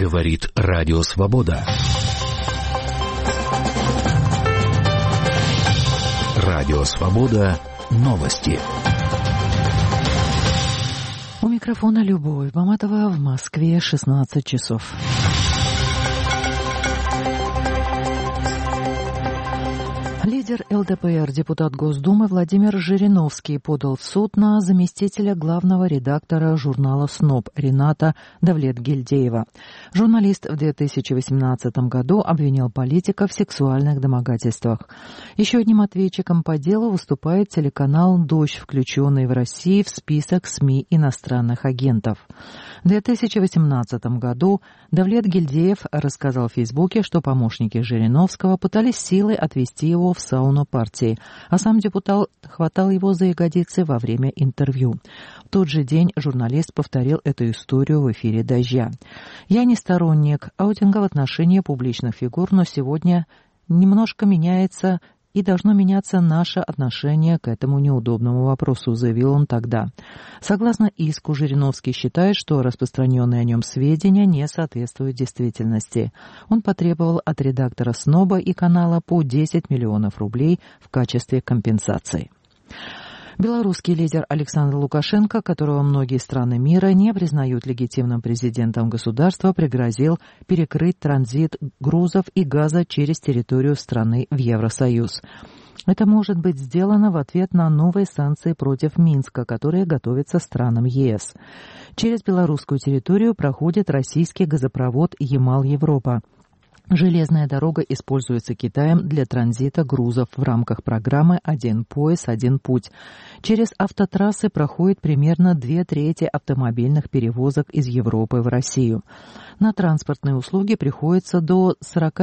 Говорит Радио Свобода. Радио Свобода. Новости. У микрофона Любовь Баматова, в Москве 16 часов. Лидер ЛДПР, депутат Госдумы Владимир Жириновский подал в суд на заместителя главного редактора журнала «СНОП» Рената Давлетгильдеева. Журналист в 2018 году обвинил политика в сексуальных домогательствах. Еще одним ответчиком по делу выступает телеканал «Дождь», включенный в России в список СМИ иностранных агентов. В 2018 году Давлетгильдеев рассказал в Фейсбуке, что помощники Жириновского пытались силой отвести его в сауну партии, а сам депутат хватал его за ягодицы во время интервью. В тот же день журналист повторил эту историю в эфире «Дождя». «Я не сторонник аутинга в отношении публичных фигур, но сегодня немножко меняется и должно меняться наше отношение к этому неудобному вопросу», заявил он тогда. Согласно иску, Жириновский считает, что распространенные о нем сведения не соответствуют действительности. Он потребовал от редактора «СНОБа» и канала по 10 миллионов рублей в качестве компенсации. Белорусский лидер Александр Лукашенко, которого многие страны мира не признают легитимным президентом государства, пригрозил перекрыть транзит грузов и газа через территорию страны в Евросоюз. Это может быть сделано в ответ на новые санкции против Минска, которые готовятся странам ЕС. Через белорусскую территорию проходит российский газопровод «Ямал-Европа». Железная дорога используется Китаем для транзита грузов в рамках программы «Один пояс, один путь». Через автотрассы проходит примерно 2/3 автомобильных перевозок из Европы в Россию. На транспортные услуги приходится до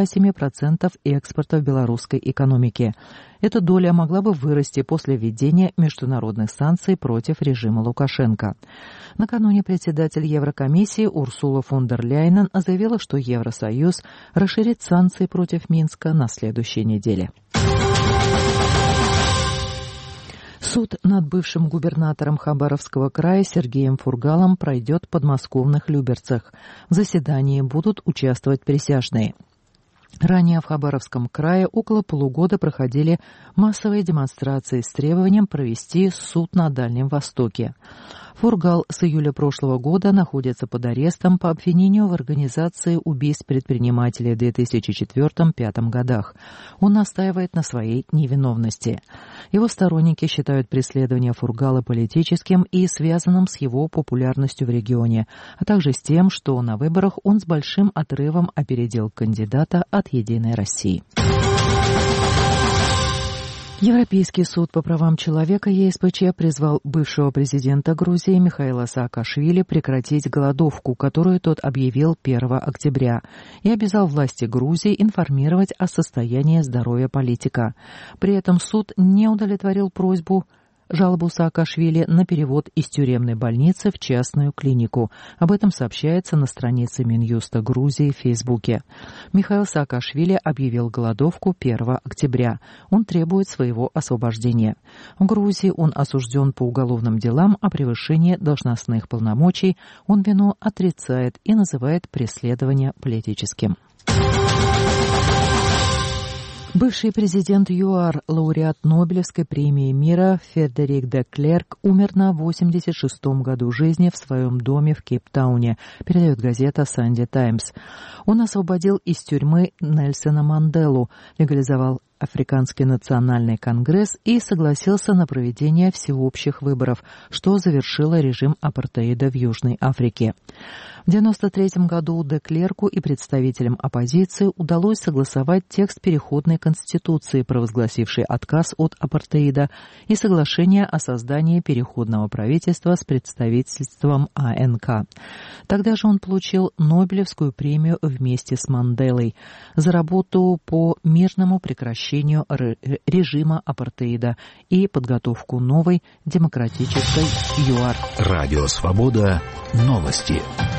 47% экспорта в белорусской экономике. Эта доля могла бы вырасти после введения международных санкций против режима Лукашенко. Накануне председатель Еврокомиссии Урсула фон дер Ляйен заявила, что Евросоюз расширит санкции против Минска на следующей неделе. Суд над бывшим губернатором Хабаровского края Сергеем Фургалом пройдет в подмосковных Люберцах. В заседании будут участвовать присяжные. Ранее в Хабаровском крае около полугода проходили массовые демонстрации с требованием провести суд на Дальнем Востоке. Фургал с июля прошлого года находится под арестом по обвинению в организации убийств предпринимателей в 2004-2005 годах. Он настаивает на своей невиновности. Его сторонники считают преследование Фургала политическим и связанным с его популярностью в регионе, а также с тем, что на выборах он с большим отрывом опередил кандидата от «Единой России». Европейский суд по правам человека ЕСПЧ призвал бывшего президента Грузии Михаила Саакашвили прекратить голодовку, которую тот объявил 1 октября, и обязал власти Грузии информировать о состоянии здоровья политика. При этом суд не удовлетворил жалобу Саакашвили на перевод из тюремной больницы в частную клинику. Об этом сообщается на странице Минюста Грузии в Фейсбуке. Михаил Саакашвили объявил голодовку 1 октября. Он требует своего освобождения. В Грузии он осужден по уголовным делам о превышении должностных полномочий. Он вину отрицает и называет преследование политическим. Бывший президент ЮАР, лауреат Нобелевской премии мира Фредерик де Клерк умер на 86-м году жизни в своем доме в Кейптауне, передает газета «Санди Таймс». Он освободил из тюрьмы Нельсона Манделу, легализовал Африканский национальный конгресс и согласился на проведение всеобщих выборов, что завершило режим апартеида в Южной Африке. В 1993 году де Клерку и представителям оппозиции удалось согласовать текст переходной конституции, провозгласившей отказ от апартеида, и соглашение о создании переходного правительства с представительством АНК. Тогда же он получил Нобелевскую премию вместе с Манделой за работу по мирному прекращению режима апартеида и подготовку новой демократической ЮАР. Радио Свобода. Новости.